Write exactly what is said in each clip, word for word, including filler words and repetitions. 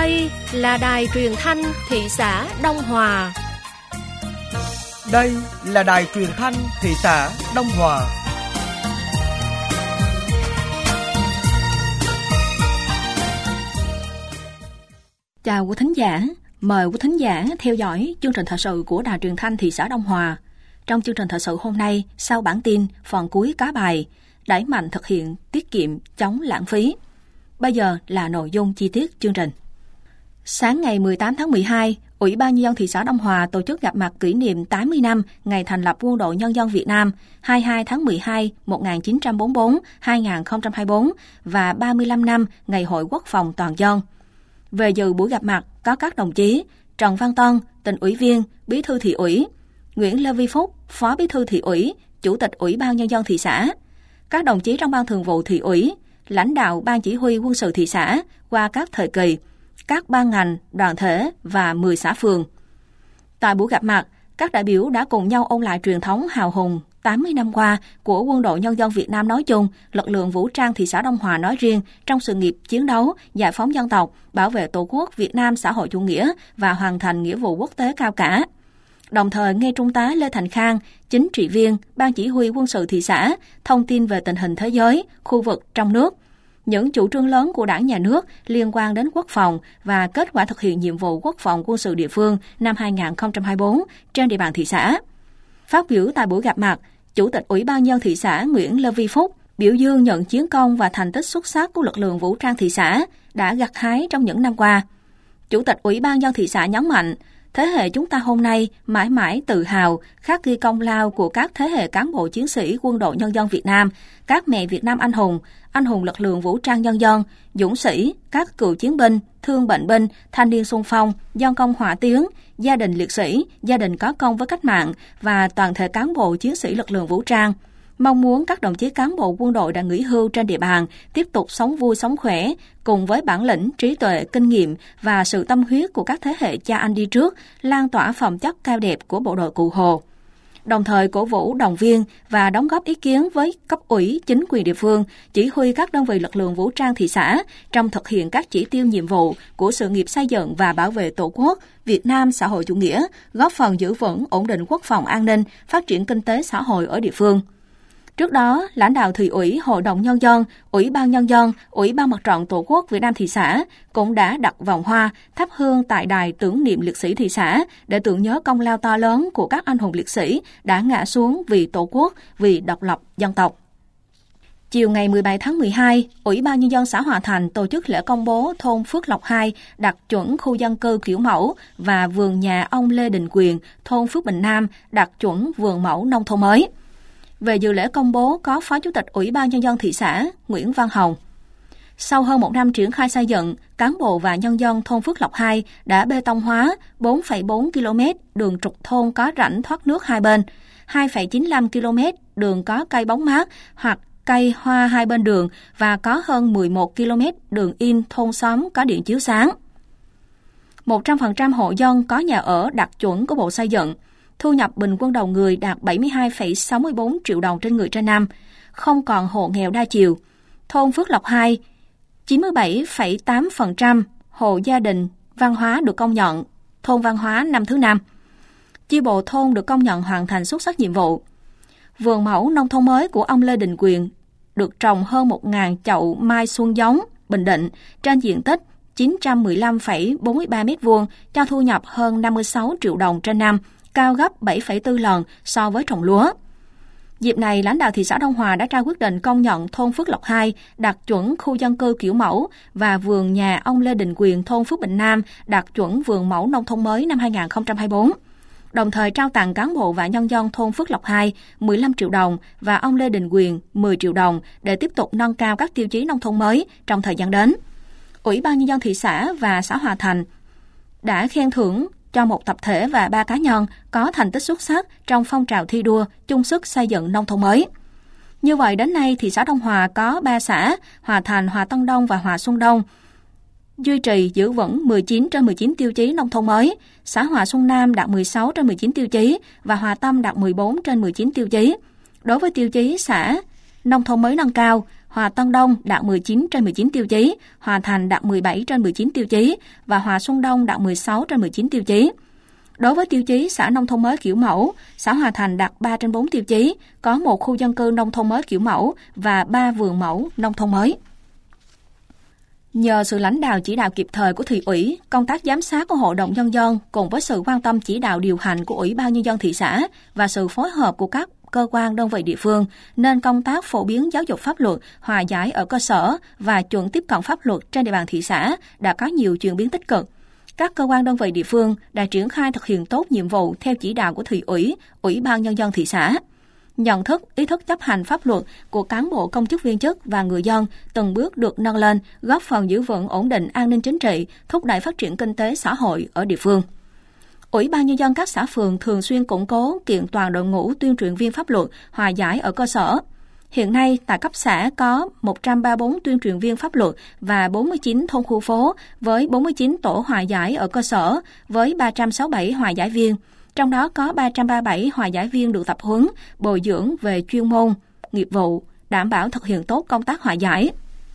Đây là đài truyền thanh thị xã Đông Hòa. Đây là đài truyền thanh thị xã Đông Hòa. Chào quý thính giả, mời quý thính giả theo dõi chương trình thời sự của đài truyền thanh thị xã Đông Hòa. Trong chương trình thời sự hôm nay, sau bản tin, phần cuối có bài đẩy mạnh thực hiện tiết kiệm chống lãng phí. Bây giờ là nội dung chi tiết chương trình. Sáng ngày mười tám tháng mười hai, Ủy ban Nhân dân thị xã Đông Hòa tổ chức gặp mặt kỷ niệm tám mươi năm ngày thành lập Quân đội Nhân dân Việt Nam hai mươi hai tháng mười hai một nghìn chín trăm bốn mươi tư đến hai nghìn không trăm hai mươi tư và ba mươi lăm năm ngày Hội Quốc phòng toàn dân. Về dự buổi gặp mặt có các đồng chí Trần Văn Tân, Tỉnh ủy viên, Bí thư thị ủy, Nguyễn Lê Vi Phúc, Phó Bí thư thị ủy, Chủ tịch Ủy ban Nhân dân thị xã, các đồng chí trong Ban Thường vụ thị ủy, lãnh đạo Ban Chỉ huy Quân sự thị xã qua các thời kỳ, các ban ngành, đoàn thể và mười xã phường. Tại buổi gặp mặt, các đại biểu đã cùng nhau ôn lại truyền thống hào hùng tám mươi năm qua của Quân đội Nhân dân Việt Nam nói chung, lực lượng vũ trang thị xã Đông Hòa nói riêng trong sự nghiệp chiến đấu, giải phóng dân tộc, bảo vệ Tổ quốc Việt Nam xã hội chủ nghĩa và hoàn thành nghĩa vụ quốc tế cao cả. Đồng thời nghe Trung tá Lê Thành Khang, Chính trị viên Ban Chỉ huy Quân sự thị xã, thông tin về tình hình thế giới, khu vực, trong nước, những chủ trương lớn của Đảng, Nhà nước liên quan đến quốc phòng và kết quả thực hiện nhiệm vụ quốc phòng quân sự địa phương năm hai nghìn không trăm hai mươi tư trên địa bàn thị xã. Phát biểu tại buổi gặp mặt, Chủ tịch Ủy ban Nhân dân thị xã Nguyễn Lê Vi Phúc biểu dương những chiến công và thành tích xuất sắc của lực lượng vũ trang thị xã đã gặt hái trong những năm qua. Chủ tịch Ủy ban Nhân dân thị xã nhấn mạnh, thế hệ chúng ta hôm nay mãi mãi tự hào khắc ghi công lao của các thế hệ cán bộ chiến sĩ Quân đội Nhân dân Việt Nam, các mẹ Việt Nam anh hùng, anh hùng lực lượng vũ trang nhân dân, dũng sĩ, các cựu chiến binh, thương bệnh binh, thanh niên xung phong, dân công hỏa tuyến, gia đình liệt sĩ, gia đình có công với cách mạng và toàn thể cán bộ chiến sĩ lực lượng vũ trang. Mong muốn các đồng chí cán bộ quân đội đã nghỉ hưu trên địa bàn tiếp tục sống vui sống khỏe, cùng với bản lĩnh, trí tuệ, kinh nghiệm và sự tâm huyết của các thế hệ cha anh đi trước, lan tỏa phẩm chất cao đẹp của bộ đội Cụ Hồ. Đồng thời cổ vũ, động viên và đóng góp ý kiến với cấp ủy, chính quyền địa phương, chỉ huy các đơn vị lực lượng vũ trang thị xã trong thực hiện các chỉ tiêu nhiệm vụ của sự nghiệp xây dựng và bảo vệ Tổ quốc Việt Nam xã hội chủ nghĩa, góp phần giữ vững ổn định quốc phòng an ninh, phát triển kinh tế xã hội ở địa phương. Trước đó, lãnh đạo thị ủy, Hội đồng Nhân dân, Ủy ban Nhân dân, Ủy ban Mặt trận Tổ quốc Việt Nam thị xã cũng đã đặt vòng hoa, thắp hương tại đài tưởng niệm liệt sĩ thị xã để tưởng nhớ công lao to lớn của các anh hùng liệt sĩ đã ngã xuống vì Tổ quốc, vì độc lập dân tộc. Chiều ngày mười bảy tháng mười hai, Ủy ban Nhân dân xã Hòa Thành tổ chức lễ công bố thôn Phước Lộc hai đạt chuẩn khu dân cư kiểu mẫu và vườn nhà ông Lê Đình Quyền, thôn Phước Bình Nam đạt chuẩn vườn mẫu nông thôn mới. Về dự lễ công bố có Phó Chủ tịch Ủy ban Nhân dân thị xã Nguyễn Văn Hồng. Sau hơn một năm triển khai xây dựng, cán bộ và nhân dân thôn Phước Lộc hai đã bê tông hóa bốn phẩy bốn ki lô mét đường trục thôn có rãnh thoát nước hai bên, hai phẩy chín mươi lăm ki lô mét đường có cây bóng mát hoặc cây hoa hai bên đường và có hơn mười một ki lô mét đường in thôn xóm có điện chiếu sáng. một trăm phần trăm hộ dân có nhà ở đạt chuẩn của Bộ Xây dựng. Thu nhập bình quân đầu người đạt bảy mươi hai phẩy sáu mươi tư triệu đồng trên người trên năm, không còn hộ nghèo đa chiều. Thôn Phước Lộc hai, chín mươi bảy phẩy tám phần trăm hộ gia đình văn hóa được công nhận, thôn văn hóa năm thứ năm. Chi bộ thôn được công nhận hoàn thành xuất sắc nhiệm vụ. Vườn mẫu nông thôn mới của ông Lê Đình Quyền được trồng hơn một nghìn chậu mai xuân giống Bình Định trên diện tích chín trăm mười lăm phẩy bốn mươi ba mét vuông, cho thu nhập hơn năm mươi sáu triệu đồng trên năm, cao gấp bảy phẩy bốn lần so với trồng lúa. Dịp này, lãnh đạo thị xã Đông Hòa đã trao quyết định công nhận thôn Phước Lộc hai đạt chuẩn khu dân cư kiểu mẫu và vườn nhà ông Lê Đình Quyền thôn Phước Bình Nam đạt chuẩn vườn mẫu nông thôn mới năm hai nghìn không trăm hai mươi tư. Đồng thời trao tặng cán bộ và nhân dân thôn Phước Lộc hai mười lăm triệu đồng và ông Lê Đình Quyền mười triệu đồng để tiếp tục nâng cao các tiêu chí nông thôn mới trong thời gian đến. Ủy ban Nhân dân thị xã và xã Hòa Thành đã khen thưởng cho một tập thể và ba cá nhân có thành tích xuất sắc trong phong trào thi đua chung sức xây dựng nông thôn mới. Như vậy, đến nay, thị xã Đông Hòa có ba xã, Hòa Thành, Hòa Tân Đông và Hòa Xuân Đông, duy trì giữ vững mười chín trên mười chín tiêu chí nông thôn mới, xã Hòa Xuân Nam đạt mười sáu trên mười chín tiêu chí và Hòa Tâm đạt mười bốn trên mười chín tiêu chí. Đối với tiêu chí xã nông thôn mới nâng cao, Hòa Tân Đông đạt mười chín trên mười chín tiêu chí, Hòa Thành đạt mười bảy trên mười chín tiêu chí và Hòa Xuân Đông đạt mười sáu trên mười chín tiêu chí. Đối với tiêu chí xã nông thôn mới kiểu mẫu, xã Hòa Thành đạt ba trên bốn tiêu chí, có một khu dân cư nông thôn mới kiểu mẫu và ba vườn mẫu nông thôn mới. Nhờ sự lãnh đạo chỉ đạo kịp thời của thị ủy, công tác giám sát của Hội đồng Nhân dân cùng với sự quan tâm chỉ đạo điều hành của Ủy ban Nhân dân thị xã và sự phối hợp của các cơ quan đơn vị địa phương, nên công tác phổ biến giáo dục pháp luật, hòa giải ở cơ sở và chuẩn tiếp cận pháp luật trên địa bàn thị xã đã có nhiều chuyển biến tích cực. Các cơ quan đơn vị địa phương đã triển khai thực hiện tốt nhiệm vụ theo chỉ đạo của thị ủy, Ủy ban Nhân dân thị xã. Nhận thức, ý thức chấp hành pháp luật của cán bộ công chức viên chức và người dân từng bước được nâng lên, góp phần giữ vững ổn định an ninh chính trị, thúc đẩy phát triển kinh tế xã hội ở địa phương. Ủy ban Nhân dân các xã phường thường xuyên củng cố kiện toàn đội ngũ tuyên truyền viên pháp luật, hòa giải ở cơ sở. Hiện nay, tại cấp xã có một trăm ba mươi bốn tuyên truyền viên pháp luật và bốn mươi chín thôn khu phố với bốn mươi chín tổ hòa giải ở cơ sở với ba trăm sáu mươi bảy hòa giải viên. Trong đó có ba trăm ba mươi bảy hòa giải viên được tập huấn, bồi dưỡng về chuyên môn, nghiệp vụ, đảm bảo thực hiện tốt công tác hòa giải.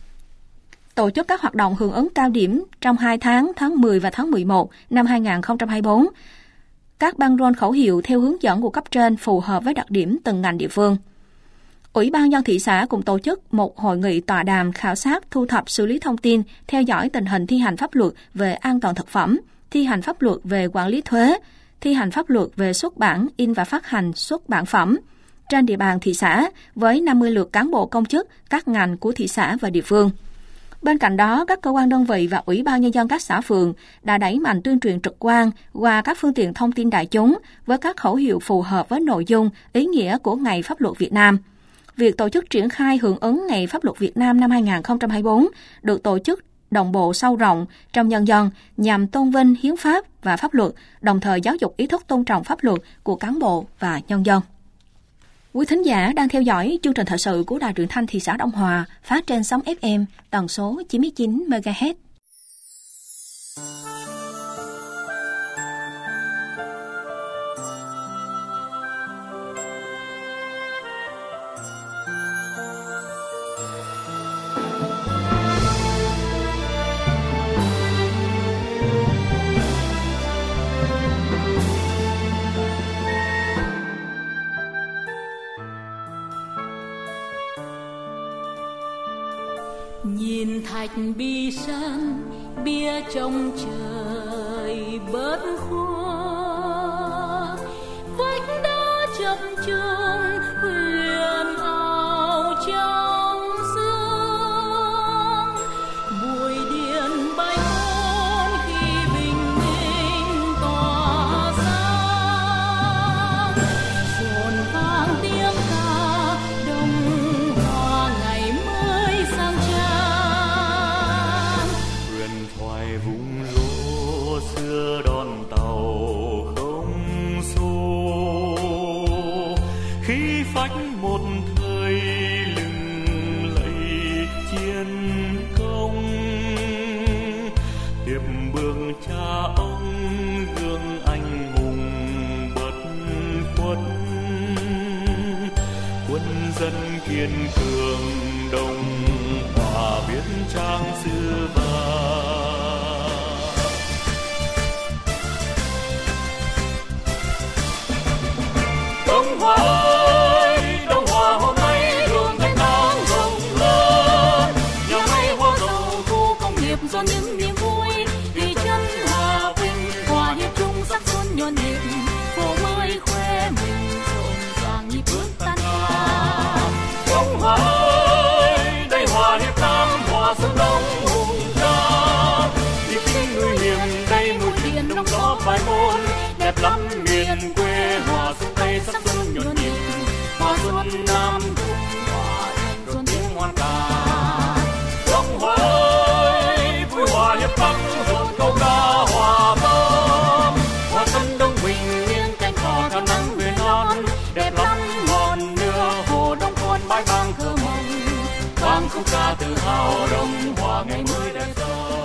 Tổ chức các hoạt động hưởng ứng cao điểm trong hai tháng, tháng mười và tháng mười một năm hai nghìn không trăm hai mươi tư. Các băng rôn khẩu hiệu theo hướng dẫn của cấp trên phù hợp với đặc điểm từng ngành địa phương. Ủy ban nhân dân thị xã cũng tổ chức một hội nghị tọa đàm khảo sát, thu thập, xử lý thông tin, theo dõi tình hình thi hành pháp luật về an toàn thực phẩm, thi hành pháp luật về quản lý thuế, thi hành pháp luật về xuất bản, in và phát hành xuất bản phẩm trên địa bàn thị xã với năm mươi lượt cán bộ công chức các ngành của thị xã và địa phương. Bên cạnh đó, các cơ quan đơn vị và Ủy ban Nhân dân các xã phường đã đẩy mạnh tuyên truyền trực quan qua các phương tiện thông tin đại chúng với các khẩu hiệu phù hợp với nội dung, ý nghĩa của Ngày Pháp luật Việt Nam. Việc tổ chức triển khai hưởng ứng Ngày Pháp luật Việt Nam năm hai nghìn không trăm hai mươi tư được tổ chức đồng bộ sâu rộng trong nhân dân nhằm tôn vinh hiến pháp và pháp luật, đồng thời giáo dục ý thức tôn trọng pháp luật của cán bộ và nhân dân. Quý thính giả đang theo dõi chương trình thời sự của Đài Truyền thanh thị xã Đông Hòa phát trên sóng ép em tần số chín mươi chín mê ga héc. Nhìn thạch bi sơn bia trong trời bớt khoa, vách đá chập chờn huyền ảo trong sương, bụi điện bay hôn khi bình minh tỏa sáng, rộn vang tiếng ca đông hoa ngày mới sang trang. Xưa đón tàu không xô, khi phách một thời lừng lẫy chiến công, tiếp bước cha ông gương anh hùng bất khuất, quân dân kiên cường đồng hòa biến trang xưa vàng. Đông Hòa ơi, Đông Hòa hôm nay đường thanh thang rộng lớn, nhà máy hóa dầu, khu công nghiệp do những niềm vui, vì chân hòa bình, hòa hiệp chung sắc xuân nhộn nhịp, phố mới khoe mình rộn ràng nhịp bước tan ca. Đông Hòa ơi, đây Hòa Hiệp Nam, Hòa Xuân Đông hùng ca, vì khi người hiền đây một điện trong gió bài môn, đẹp lắm miền quê Hòa Xuân Tây sắc xuân nhộn nhịp, Hòa Xuân Nam cùng hòa rộn tiếng ngoan ca. Đông Hòa ơi, vui hòa hiệp bắc rộn câu ca hòa tâm, Hòa Xuân Đông bình yên cánh cò theo nắng về non, đẹp lắm ngọn nửa hồ Đông Quân bãi bang thơ mộng, vang khúc ca tự hào Đông Hòa ngày mới đẹp giàu.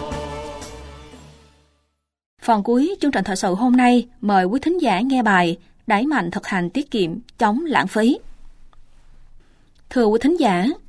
Phần cuối chương trình thời sự hôm nay mời quý thính giả nghe bài Đẩy mạnh thực hành tiết kiệm, chống lãng phí. Thưa quý thính giả,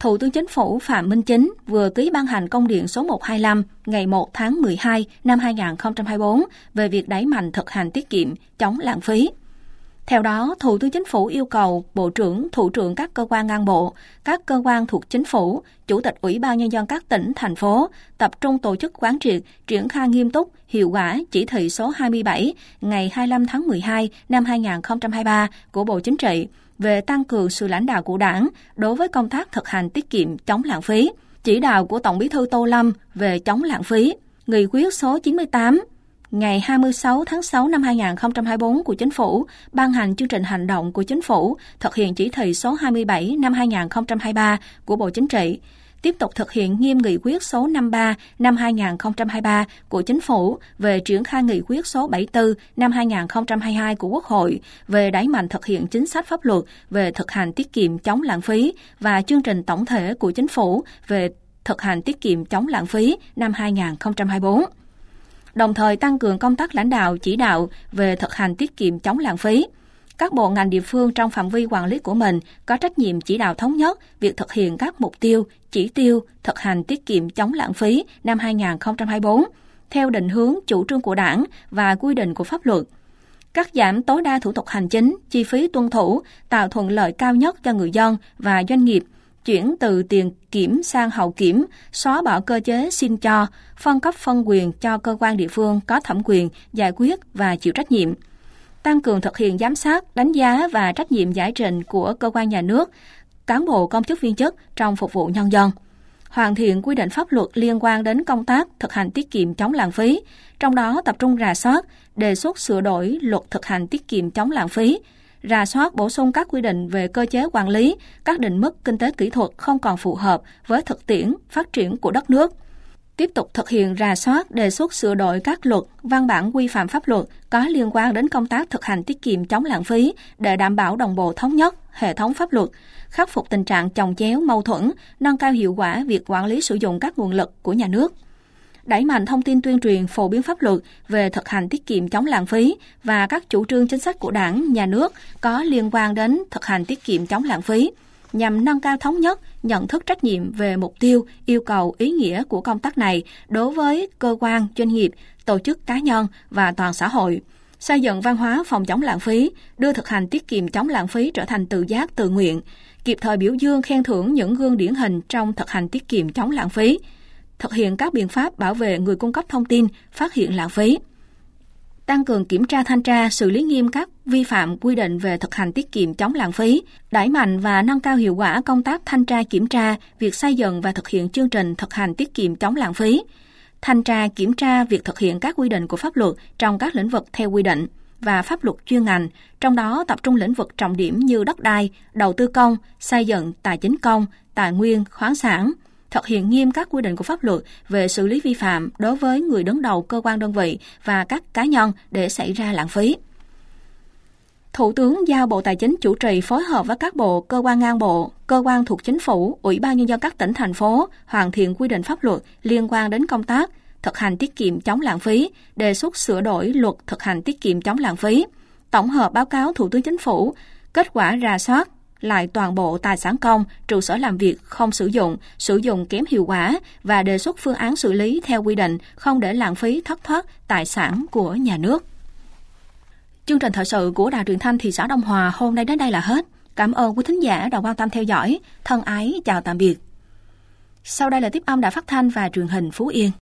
Thủ tướng Chính phủ Phạm Minh Chính vừa ký ban hành công điện số một trăm hai mươi lăm ngày một tháng mười hai năm hai nghìn không trăm hai mươi tư về việc đẩy mạnh thực hành tiết kiệm, chống lãng phí. Theo đó, Thủ tướng Chính phủ yêu cầu Bộ trưởng, Thủ trưởng các cơ quan ngang bộ, các cơ quan thuộc Chính phủ, Chủ tịch Ủy ban Nhân dân các tỉnh, thành phố tập trung tổ chức quán triệt, triển khai nghiêm túc, hiệu quả chỉ thị số hai mươi bảy ngày hai mươi lăm tháng mười hai năm hai nghìn không trăm hai mươi ba của Bộ Chính trị về tăng cường sự lãnh đạo của Đảng đối với công tác thực hành tiết kiệm, chống lãng phí, chỉ đạo của Tổng Bí thư Tô Lâm về chống lãng phí, nghị quyết số chín mươi tám ngày hai mươi sáu tháng sáu năm hai nghìn không trăm hai mươi tư của Chính phủ ban hành chương trình hành động của Chính phủ thực hiện chỉ thị số hai mươi bảy năm hai nghìn không trăm hai mươi ba của Bộ Chính trị, tiếp tục thực hiện nghiêm nghị quyết số năm mươi ba năm hai nghìn không trăm hai mươi ba của Chính phủ về triển khai nghị quyết số bảy mươi tư năm hai nghìn không trăm hai mươi hai của Quốc hội về đẩy mạnh thực hiện chính sách pháp luật về thực hành tiết kiệm chống lãng phí và chương trình tổng thể của Chính phủ về thực hành tiết kiệm chống lãng phí năm hai nghìn không trăm hai mươi tư. Đồng thời tăng cường công tác lãnh đạo chỉ đạo về thực hành tiết kiệm chống lãng phí. Các bộ ngành địa phương trong phạm vi quản lý của mình có trách nhiệm chỉ đạo thống nhất việc thực hiện các mục tiêu, chỉ tiêu thực hành tiết kiệm chống lãng phí năm hai nghìn không trăm hai mươi tư theo định hướng chủ trương của Đảng và quy định của pháp luật. Cắt giảm tối đa thủ tục hành chính, chi phí tuân thủ, tạo thuận lợi cao nhất cho người dân và doanh nghiệp, chuyển từ tiền kiểm sang hậu kiểm, xóa bỏ cơ chế xin cho, phân cấp phân quyền cho cơ quan địa phương có thẩm quyền giải quyết và chịu trách nhiệm. Tăng cường thực hiện giám sát, đánh giá và trách nhiệm giải trình của cơ quan nhà nước, cán bộ công chức viên chức trong phục vụ nhân dân. Hoàn thiện quy định pháp luật liên quan đến công tác thực hành tiết kiệm chống lãng phí, trong đó tập trung rà soát, đề xuất sửa đổi luật thực hành tiết kiệm chống lãng phí, rà soát bổ sung các quy định về cơ chế quản lý, các định mức kinh tế kỹ thuật không còn phù hợp với thực tiễn phát triển của đất nước. Tiếp tục thực hiện rà soát, đề xuất sửa đổi các luật, văn bản quy phạm pháp luật có liên quan đến công tác thực hành tiết kiệm chống lãng phí để đảm bảo đồng bộ thống nhất hệ thống pháp luật, khắc phục tình trạng chồng chéo mâu thuẫn, nâng cao hiệu quả việc quản lý sử dụng các nguồn lực của nhà nước. Đẩy mạnh thông tin tuyên truyền phổ biến pháp luật về thực hành tiết kiệm chống lãng phí và các chủ trương chính sách của Đảng, nhà nước có liên quan đến thực hành tiết kiệm chống lãng phí, nhằm nâng cao thống nhất, nhận thức trách nhiệm về mục tiêu, yêu cầu, ý nghĩa của công tác này đối với cơ quan, doanh nghiệp, tổ chức cá nhân và toàn xã hội. Xây dựng văn hóa phòng chống lãng phí, đưa thực hành tiết kiệm chống lãng phí trở thành tự giác, tự nguyện, kịp thời biểu dương khen thưởng những gương điển hình trong thực hành tiết kiệm chống lãng phí, thực hiện các biện pháp bảo vệ người cung cấp thông tin, phát hiện lãng phí. Tăng cường kiểm tra thanh tra, xử lý nghiêm các vi phạm quy định về thực hành tiết kiệm chống lãng phí, đẩy mạnh và nâng cao hiệu quả công tác thanh tra kiểm tra việc xây dựng và thực hiện chương trình thực hành tiết kiệm chống lãng phí, thanh tra kiểm tra việc thực hiện các quy định của pháp luật trong các lĩnh vực theo quy định và pháp luật chuyên ngành, trong đó tập trung lĩnh vực trọng điểm như đất đai, đầu tư công, xây dựng, tài chính công, tài nguyên, khoáng sản, thực hiện nghiêm các quy định của pháp luật về xử lý vi phạm đối với người đứng đầu cơ quan đơn vị và các cá nhân để xảy ra lãng phí. Thủ tướng giao Bộ Tài chính chủ trì phối hợp với các bộ, cơ quan ngang bộ, cơ quan thuộc Chính phủ, Ủy ban Nhân dân các tỉnh, thành phố hoàn thiện quy định pháp luật liên quan đến công tác thực hành tiết kiệm chống lãng phí, đề xuất sửa đổi luật thực hành tiết kiệm chống lãng phí, tổng hợp báo cáo Thủ tướng Chính phủ, kết quả rà soát lại toàn bộ tài sản công, trụ sở làm việc không sử dụng, sử dụng kém hiệu quả và đề xuất phương án xử lý theo quy định, không để lãng phí thất thoát tài sản của nhà nước. Chương trình thời sự của Đài Truyền thanh thị xã Đông Hòa hôm nay đến đây là hết. Cảm ơn quý thính giả đã quan tâm theo dõi. Thân ái chào tạm biệt. Sau đây là tiếp âm Đài Phát thanh và Truyền hình Phú Yên.